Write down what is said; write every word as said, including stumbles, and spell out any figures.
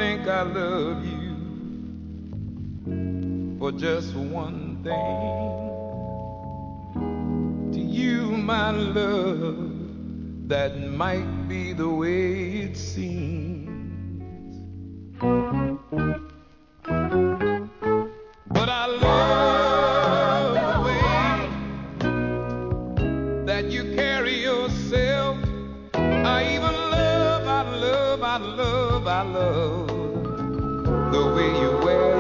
think I love you for just one thing. To you, my love, that might be the way it seems. But I love the way that you carry yourself. I even love, I love, I love, I love the way you wear